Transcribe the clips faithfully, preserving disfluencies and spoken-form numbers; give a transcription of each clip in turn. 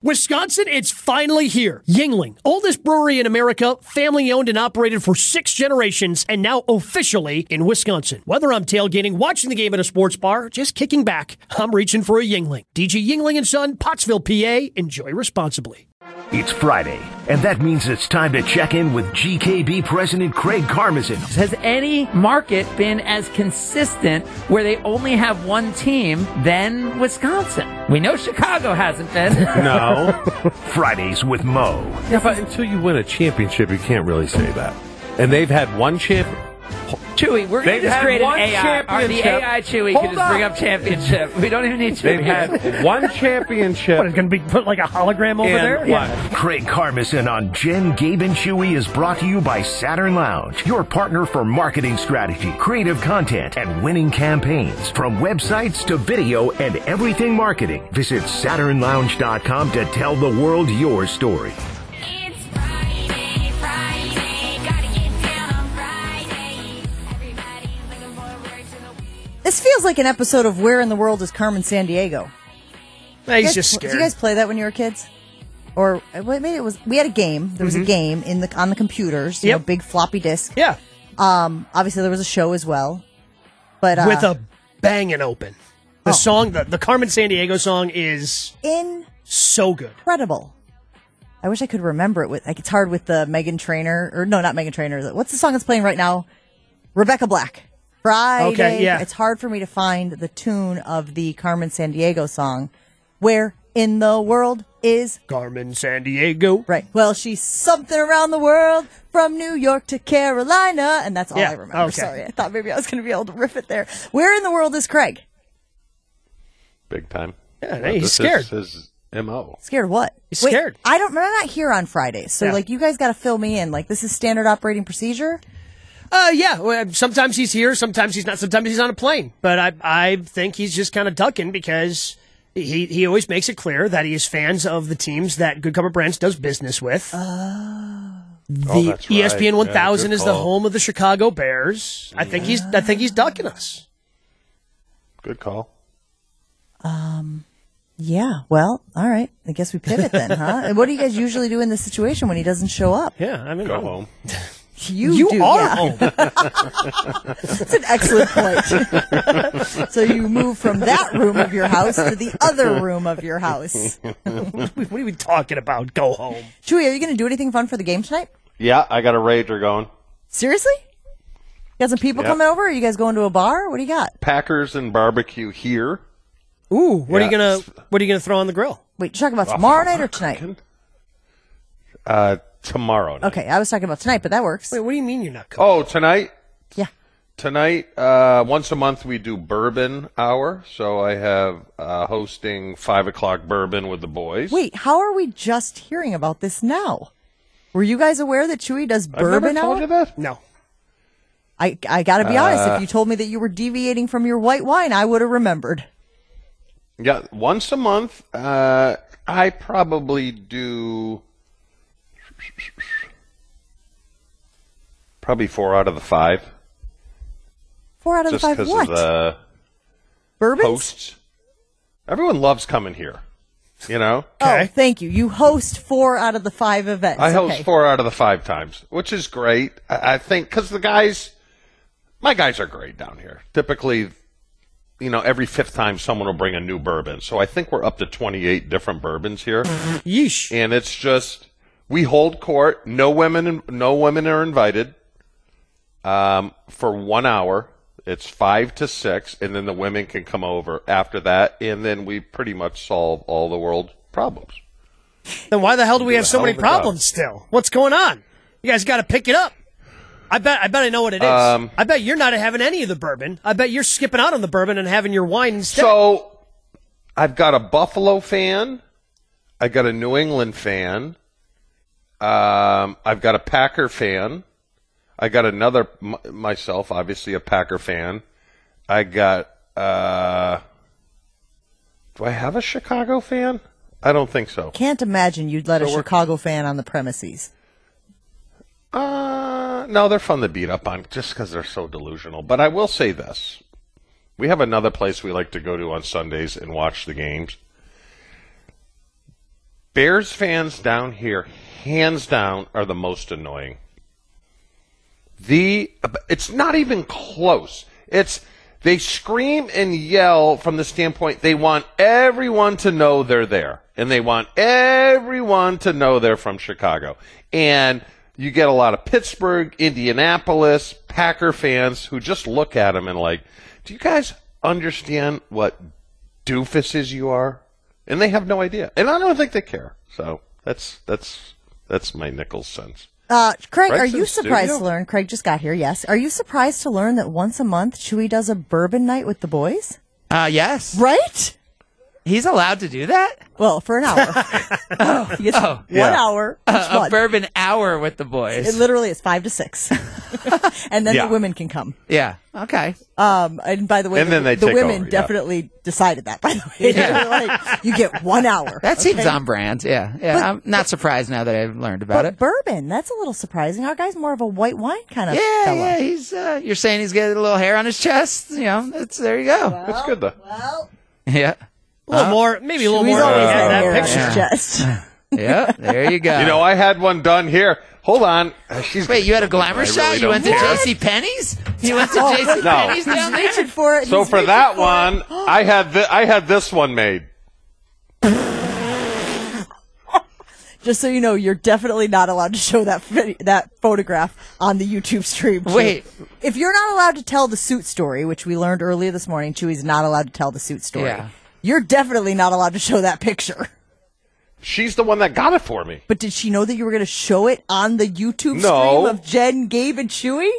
Wisconsin, it's finally here. Yuengling, oldest brewery in America, family owned and operated for six generations, and now officially in Wisconsin. Whether I'm tailgating, watching the game at a sports bar, just kicking back, I'm reaching for a Yuengling. D G Yuengling and Son, Pottsville, P A. Enjoy responsibly. It's Friday, and that means it's time to check in with G K B President Craig Karmazin. Has any market been as consistent where they only have one team than Wisconsin? We know Chicago hasn't been. No. Fridays with Mo. Yeah, but until you win a championship, you can't really say that. And they've had one champ. Chewy, we're going to just create an A I. Or the A I Chewy Hold can just on. bring up championship. We don't even need Chewy. They've had one championship. What, it's going to be put like a hologram over and there? what? Yeah. Craig Karmazin on Jen, Gabe, and Chewy is brought to you by Saturn Lounge, your partner for marketing strategy, creative content, and winning campaigns. From websites to video and everything marketing, visit Saturn Lounge dot com to tell the world your story. It's Friday, Friday, gotta get down on Friday. Everybody's looking forward to the week. This feels like an episode of Where in the World is Carmen Sandiego? Nah, he's You guys- just scared. Did you guys play that when you were kids? Or uh, wait, maybe it was. We had a game. There was a game in the on the computers. You Yep. know, big floppy disk. yeah, Um, obviously there was a show as well. But uh, with a banging open. The Oh. song, the, the Carmen Sandiego song is so good. incredible. I wish I could remember it. With like, it's hard with the Megan Trainor, or no, not Megan Trainor. What's the song that's playing right now? Rebecca Black. Friday. Okay, yeah. It's hard for me to find the tune of the Carmen Sandiego song. Where in the world is Carmen Sandiego. right? Well, she's something around the world from New York to Carolina, and that's all Yeah, I remember. okay. Sorry, I thought maybe I was going to be able to riff it there. Where in the world is Craig? Big time. Yeah, Uh, hey, he's this scared. is his M O. Scared of what? He's Wait, scared. I don't. I'm not here on Fridays, so Yeah. like you guys got to fill me in. Like this is standard operating procedure. Uh, yeah. Well, sometimes he's here, sometimes he's not. Sometimes he's on a plane. But I, I think he's just kind of ducking because he, he always makes it clear that he is fans of the teams that Good Cover Brands does business with. Oh. The Oh, that's E S P N right. one Yeah, thousand good is the call. home of the Chicago Bears. I think he's. I think he's ducking us. Good call. Yeah. Well, all right. I guess we pivot then, huh? And what do you guys usually do in this situation when he doesn't show up? Yeah, I mean, Go home. You, You do, are yeah. home. That's an excellent point. So you move from that room of your house to the other room of your house. What are we talking about? Go home. Chewy, are you going to do anything fun for the game tonight? Yeah, I got a rager going. Seriously? You got some people Yeah. coming over? Are you guys going to a bar? What do you got? Packers and barbecue here. Ooh, what are you Yeah. gonna What are you gonna throw on the grill? Wait, you're talking about tomorrow night or tonight? Uh, tomorrow night. Okay, I was talking about tonight, but that works. Wait, what do you mean you're not cooking? Oh, tonight? Yeah. Tonight, uh, once a month we do bourbon hour. So I have uh, hosting five o'clock bourbon with the boys. Wait, how are we just hearing about this now? Were you guys aware that Chewy does I've never bourbon told hour? you that. No. I I got to be honest. If you told me that you were deviating from your white wine, I would have remembered. Yeah, once a month. Uh, I probably do probably four out of the five. Four out of Just the five. because What? of the Bourbons? hosts. Everyone loves coming here. You know, Oh, Okay. thank you. You host four out of the five events. I host okay. four out of the five times, which is great. I, I think because the guys, my guys are great down here. Typically, you know, every fifth time someone will bring a new bourbon. So I think we're up to twenty-eight different bourbons here, Yeesh. and it's just we hold court. No women, no women are invited. Um, for one hour, it's five to six, and then the women can come over after that, and then we pretty much solve all the world problems. Then why the hell do we Do have a so hell many of a job. problems still? What's going on? You guys got to pick it up. I bet. I bet I know what it is. Um, I bet you're not having any of the bourbon. I bet you're skipping out on the bourbon and having your wine instead. So I've got a Buffalo fan. I got a New England fan. Um, I've got a Packer fan. I got another m- myself, obviously a Packer fan. I got. Uh, do I have a Chicago fan? I don't think so. Can't imagine you'd let a So we're- Chicago fan on the premises. Uh, no, they're fun to beat up on just because they're so delusional. But I will say this. We have another place we like to go to on Sundays and watch the games. Bears fans down here, hands down, are the most annoying. The it's not even close. It's they scream and yell from the standpoint they want everyone to know they're there, and they want everyone to know they're from Chicago. And you get a lot of Pittsburgh, Indianapolis, Packer fans who just look at them and like, do you guys understand what doofuses you are? And they have no idea, and I don't think they care. So that's that's that's my Nichols sense. Uh, Craig, Right are to you the surprised studio. to learn? Craig just got here. Yes. Are you surprised to learn that once a month Chewy does a bourbon night with the boys? Uh, yes. Right? He's allowed to do that? Well, for an hour. He gets Oh. one Yeah. hour each Uh, a month. bourbon hour with the boys. It literally is five to six, and then Yeah. the women can come. yeah. Okay. Um, and by the way, And the, then they the take women over, yeah. definitely decided that. By the way, Yeah. They were like, you get one hour. That seems okay? on brand. Yeah. Yeah. But- I'm not surprised now that I've learned about But it. bourbon—that's a little surprising. Our guy's more of a white wine kind of Yeah, fella. yeah. He's. Uh, you're saying he's got a little hair on his chest. You know. That's there. You go. That's good though. Well, Yeah. A little more, maybe a little Chewy's more. always than got that hair on picture. his chest. Yeah. There you go. You know, I had one done here. Hold on. She's Wait, you had a glamour I shot? really you don't went to care. J C Penney's? You went to Oh, J C look, Penney's No. down He's there? reaching for it. So He's for reaching that for one, it. I had th- I had this one made. Just so you know, you're definitely not allowed to show that vid- that photograph on the YouTube stream. too. Wait. If you're not allowed to tell the suit story, which we learned earlier this morning, Chewy's not allowed to tell the suit story. Yeah. You're definitely not allowed to show that picture. She's the one that got it for me. But did she know that you were going to show it on the YouTube No. stream of Jen, Gabe, and Chewy?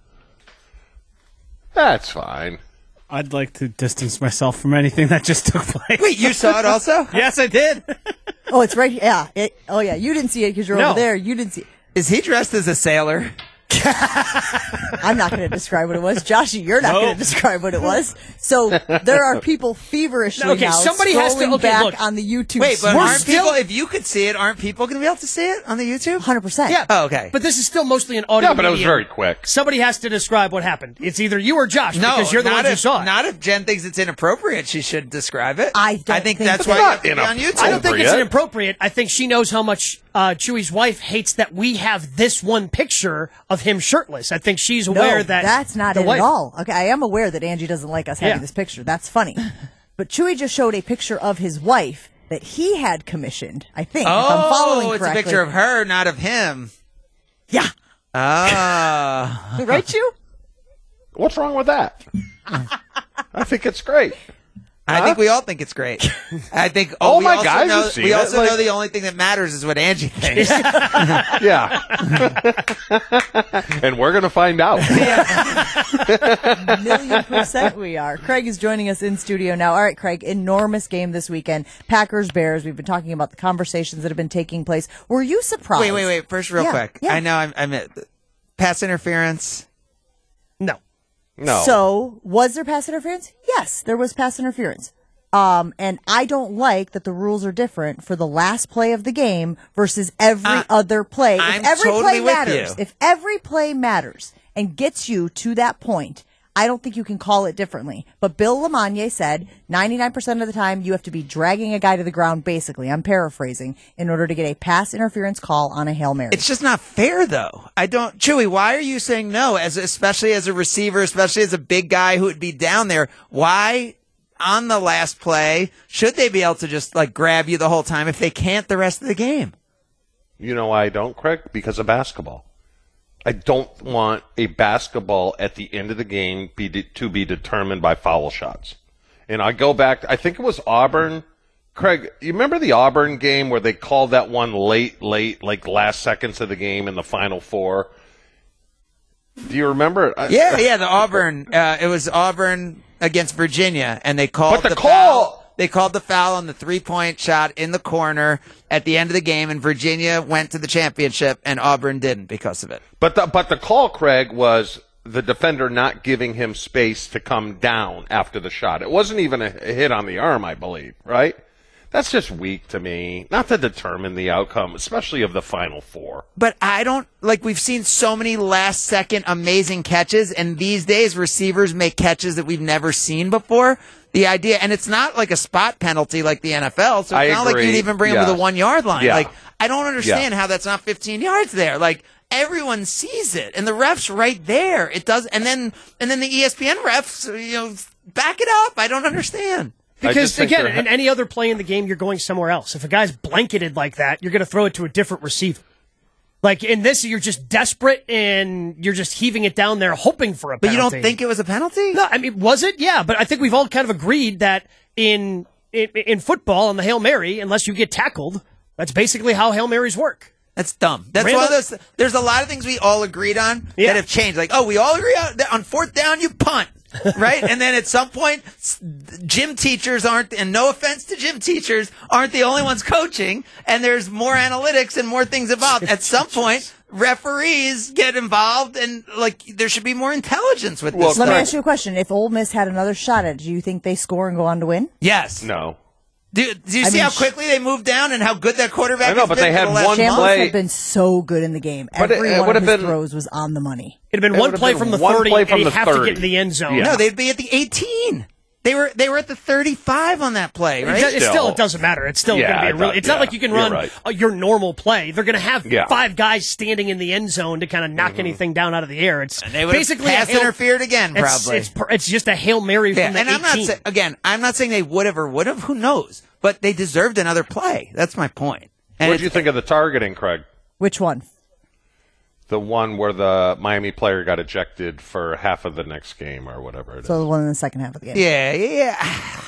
That's fine. I'd like to distance myself from anything that just took place. Wait, you saw it also? Yes, I did. Oh, it's right here. Yeah. It, oh, yeah. You didn't see it because you're No. over there. You didn't see it. Is he dressed as a sailor? I'm not going to describe what it was. Joshy, you're not going Nope. to describe what it was. So there are people feverishly Okay, now somebody has to- scrolling okay, back look. on the YouTube. Wait, but We're aren't still- people, if you could see it, aren't people going to be able to see it on the YouTube? one hundred percent. Yeah. Oh, okay. But this is still mostly an audio Yeah, but it was medium. very quick. Somebody has to describe what happened. It's either you or Josh No, because you're the not ones if, who saw it. Not if Jen thinks it's inappropriate, she should describe it. I don't I think think that's so. why you Not have to be on YouTube. I don't think it's Appropriate. inappropriate. I think she knows how much uh, Chewy's wife hates that we have this one picture of him shirtless. I think she's No, aware that that's not the it wife, at all. Okay, I am aware that Angie doesn't like us having Yeah. this picture. That's funny. But Chewy just showed a picture of his wife that he had commissioned, I think, if I'm following Oh, it's a correctly. picture of her, not of him. Yeah. Oh. Right, Chew? What's wrong with that? I think it's great. I think we all think it's great. I think All we my also guys know, have seen we it, also like- know the only thing that matters is what Angie thinks. Yeah. And we're going to find out. Million percent we are. Craig is joining us in studio now. All right, Craig, enormous game this weekend. Packers, Bears. We've been talking about the conversations that have been taking place. Were you surprised? Wait, wait, wait. First, real Yeah, quick. yeah. I know I'm, I'm at pass interference. no. No. So, was there pass interference? Yes, there was pass interference. Um, and I don't like that the rules are different for the last play of the game versus every Uh, other play. I'm if every totally play with matters, you. if every play matters and gets you to that point, I don't think you can call it differently. But Bill Lamagna said ninety-nine percent of the time you have to be dragging a guy to the ground, basically. I'm paraphrasing, in order to get a pass interference call on a Hail Mary. It's just not fair, though. I don't, Chewy. Why are you saying no? As especially as a receiver, especially as a big guy who would be down there. Why on the last play should they be able to just like grab you the whole time if they can't the rest of the game? You know why I don't, Craig? Because of basketball. I don't want a basketball at the end of the game be de- to be determined by foul shots. And I go back, I think it was Auburn. Craig, you remember the Auburn game where they called that one late, late, like last seconds of the game in the Final Four? Do you remember? I- Yeah, yeah. The Auburn. Uh, it was Auburn against Virginia, and they called But the the call- foul. They called the foul on the three-point shot in the corner at the end of the game, and Virginia went to the championship, and Auburn didn't because of it. But the, but the call, Craig, was the defender not giving him space to come down after the shot. It wasn't even a, a hit on the arm, I believe, right? That's just weak to me. Not to determine the outcome, especially of the Final Four. But I don't, like, we've seen so many last second amazing catches, and these days receivers make catches that we've never seen before. The idea, and it's not like a spot penalty like the N F L, so it's I not like agree. you'd even bring Yeah. them to the one yard line. Yeah. Like, I don't understand Yeah. how that's not fifteen yards there. Like, everyone sees it, and the ref's right there. It does, and then, and then the E S P N refs, you know, back it up. I don't understand. I Because, just think again, they're- in any other play in the game, you're going somewhere else. If a guy's blanketed like that, you're going to throw it to a different receiver. Like, in this, you're just desperate, and you're just heaving it down there, hoping for a But penalty. you don't think it was a penalty? No, I mean, was it? Yeah, but I think we've all kind of agreed that in, in, in football, on the Hail Mary, unless you get tackled, that's basically how Hail Marys work. That's dumb. That's Randall- one of those. There's a lot of things we all agreed on Yeah. that have changed. Like, oh, we all agree on, that on fourth down, you punt, right? And then at some point, s- gym teachers aren't, and no offense to gym teachers, aren't the only ones coaching. And there's more analytics and more things involved. At some point, referees get involved, and like there should be more intelligence with Well, this. Let me Correct. ask you a question. If Ole Miss had another shot at it, do you think they score and go on to win? Yes. No. Do, do you I see mean, how sh- quickly they moved down and how good that quarterback I know, has but been they for had the last one month? Shambles play- have been so good in the game. But it- Every it one would of have his been- throws was on the money. It'd have been It one would have play been from the one thirty, play and from he'd the have to thirty. get in the end zone. Yeah. No, they'd be at the eighteen. They were they were at the thirty-five on that play, It right? do- It's still, Still. it doesn't matter. It's still Yeah, going to be a I really. thought- It's not yeah, like you can you're run right. uh, your normal play. They're going to have Yeah. five guys standing in the end zone to kind of knock anything down out of the air. It's And they would have basically pass a hail, interfered again, it's, probably. It's, per- it's just a hail mary Yeah, from the and I'm not eighteen. sa- again. I'm not saying they would have or would have. Who knows? But they deserved another play. That's my point. And What did you it's- think of the targeting, Craig? Which one? The one where the Miami player got ejected for half of the next game or whatever it is. So the one in the second half of the game. Yeah, yeah.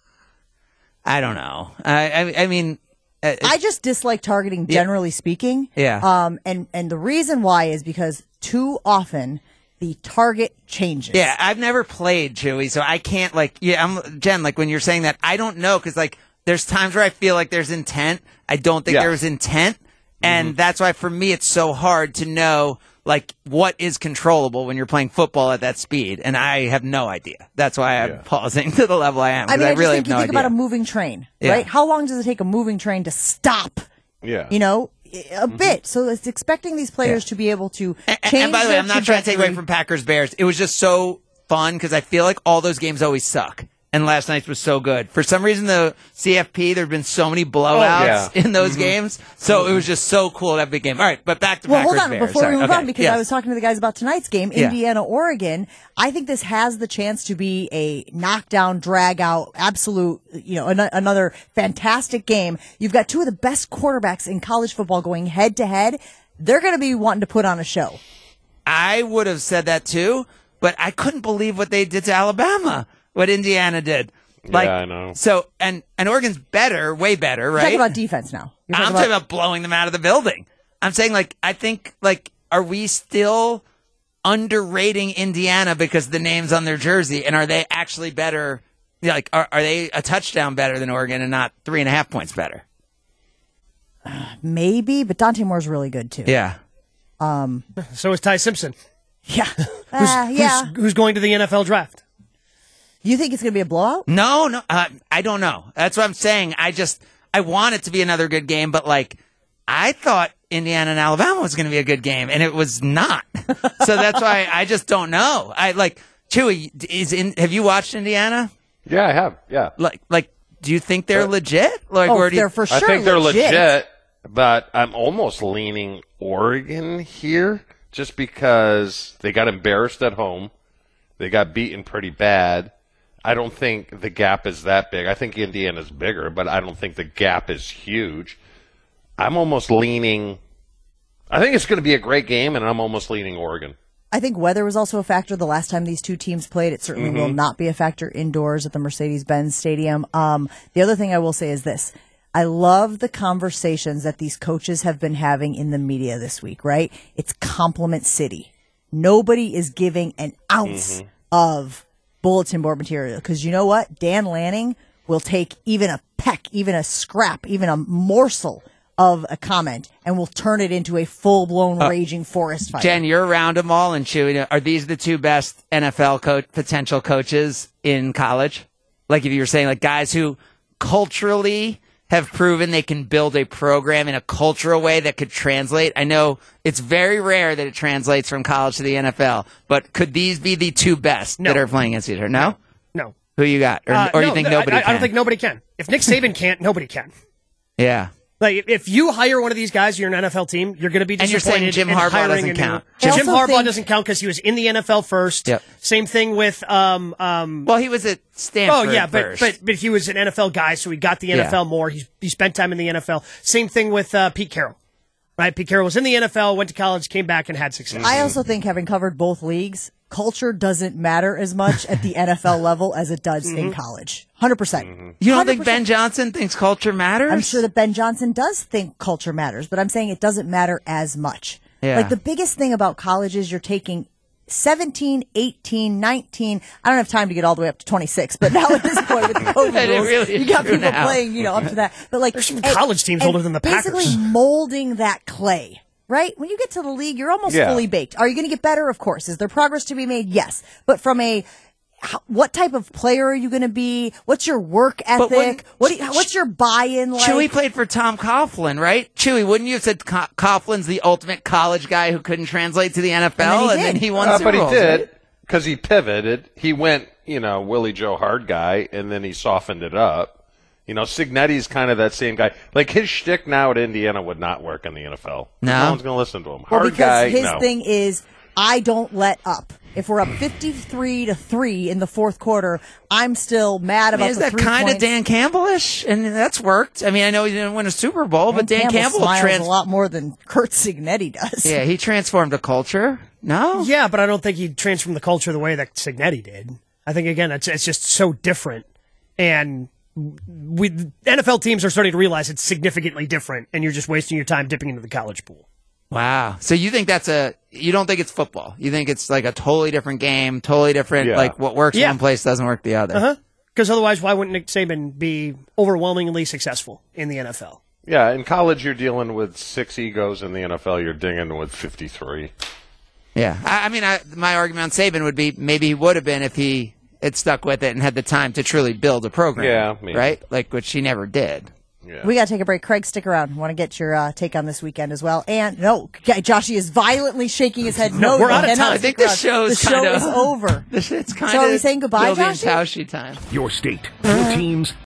I don't know. I, I, I mean, uh, I just dislike targeting, generally speaking. Yeah. Um, and, and the reason why is because too often the target changes. yeah. I've never played Chewy, so I can't like. Yeah, I'm Jen. Like when you're saying that, I don't know because like there's times where I feel like there's intent. I don't think Yeah. there was intent, and that's why for me it's so hard to know like what is controllable when you're playing football at that speed, and I have no idea. That's why I'm Yeah. pausing to the level I am. 'cause I mean, I, just really think have no you think idea. about a moving train, Yeah. right? How long does it take a moving train to stop? Yeah. You know, a bit. So it's expecting these players Yeah. to be able to And, change and by the way, their I'm not trying to take away trajectory. from Packers Bears. It was just so fun because I feel like all those games always suck. And last night's was so good. For some reason, the C F P, there have been so many blowouts yeah. in those games. So it was just so cool to have a big game. All right, but back to Well, Packers hold on Bears. before Sorry. we move Okay. on because Yes. I was talking to the guys about tonight's game, Yeah. Indiana, Oregon. I think this has the chance to be a knockdown, drag out, absolute, you know, an- another fantastic game. You've got two of the best quarterbacks in college football going head to head. They're going to be wanting to put on a show. I would have said that too, but I couldn't believe what they did to Alabama, what Indiana did. Like, I know. So, and, and Oregon's better, way better, You're right? talking about defense now. You're I'm talking about blowing them out of the building. I'm saying, like, I think, like, are we still underrating Indiana because the name's on their jersey, and are they actually better? Like, are, are they a touchdown better than Oregon and not three and a half points better? maybe, but Dante Moore's really good too. Yeah. So is Ty Simpson, Yeah. who's, Uh, yeah. who's, who's going to the N F L draft. You think it's going to be a blowout? No, no, uh, I don't know. That's what I'm saying. I just, I want it to be another good game, but like, I thought Indiana and Alabama was going to be a good game, and it was not. So that's why I just don't know. I like Chewy. Is in? Have you watched Indiana? Yeah, I have. Yeah. Like, like, do you think they're legit? Like, Oh, or do you, they're for sure I think they're legit. legit, but I'm almost leaning Oregon here just because they got embarrassed at home. They got beaten pretty bad. I don't think the gap is that big. I think Indiana's bigger, but I don't think the gap is huge. I'm almost leaning. I think it's going to be a great game, and I'm almost leaning Oregon. I think weather was also a factor the last time these two teams played. It certainly will not be a factor indoors at the Mercedes-Benz Stadium. Um, the other thing I will say is this. I love the conversations that these coaches have been having in the media this week, right? It's compliment city. Nobody is giving an ounce of bulletin board material because you know what? Dan Lanning will take even a peck, even a scrap, even a morsel of a comment and will turn it into a full-blown raging forest fire. Jen, you're around them all and Chewy. Are these the two best N F L coach, potential coaches in college? Like if you were saying like guys who culturally have proven they can build a program in a cultural way that could translate. I know it's very rare that it translates from college to the N F L, but could these be the two best No. that are playing against each other? No? No. Who you got? Or, Uh, or you no, think I- nobody I, can? I don't think nobody can. If Nick Saban can't, nobody can. Yeah. Like, if you hire one of these guys, you're an N F L team, you're going to be And you're disappointed. saying Jim in Harbaugh hiring doesn't a new- count. Jim I also Harbaugh think- doesn't count because he was in the N F L first. Yep. Same thing with, um, um, Well, he was at Stanford oh yeah, but, first. but, but he was an N F L guy, so he got the N F L Yeah. more. He, he spent time in the N F L. Same thing with, uh, Pete Carroll. Right? Pete Carroll was in the N F L, went to college, came back and had success. I also think, having covered both leagues, culture doesn't matter as much at the N F L level as it does in college. one hundred percent. you don't think Ben Johnson thinks culture matters? I'm sure that Ben Johnson does think culture matters, but I'm saying it doesn't matter as much. Yeah. Like, the biggest thing about college is you're taking seventeen, eighteen, nineteen. I don't have time to get all the way up to twenty-six, but now at this point with the COVID It rules, really is you got true people now. playing, you know, up to that. But like, There's some and- college teams and older than the basically Packers. molding that clay. Right? When you get to the league, you're almost Yeah. fully baked. Are you going to get better? Of course. Is there progress to be made? Yes. But from a, how, what type of player are you going to be? What's your work But when- ethic? What do you, what's your buy-in like? Chewy played for Tom Coughlin, right? Chewy, wouldn't you have said Co- Coughlin's the ultimate college guy who couldn't translate to the N F L, And then he and then did. he won Uh, Super but he Bowls, did right? because he pivoted. He went, you know, Willie Joe hard guy, and then he softened it up. You know, Signetti's kind of that same guy. Like, his shtick now at Indiana would not work in the N F L. No? No one's going to listen to him. Well, Hard because guy, his no. thing is, I don't let up. If we're up fifty-three to three in the fourth quarter, I'm still mad I about mean, is the that three kind of points. Dan Campbell-ish? And that's worked. I mean, I know he didn't win a Super Bowl, but Dan Campbell, smiles trans- a lot more than Kurt Signetti does. yeah, he transformed a culture. No? Yeah, but I don't think he transformed the culture the way that Signetti did. I think, again, it's, it's just so different. And we, N F L teams are starting to realize it's significantly different, and you're just wasting your time dipping into the college pool. Wow. So you think that's a, you don't think it's football. You think it's like a totally different game, totally different, Yeah. like what works Yeah. one place doesn't work the other. Uh-huh. Because otherwise, why wouldn't Nick Saban be overwhelmingly successful in the N F L? Yeah, in college you're dealing with six egos. In the N F L you're dinging with fifty-three. Yeah. I, I mean, I, my argument on Saban would be maybe he would have been if he had stuck with it and had the time to truly build a program. Yeah, maybe. Right? Like, which he never did. Yeah. We got to take a break. Craig, stick around. Want to get your uh, take on this weekend as well. And no, yeah, Joshy is violently shaking his head. No, we're you out of cannot time. I think stick the around. show's The show kinda- is over. This shit's kind So of are we saying goodbye, Joshy? Your state, your teams,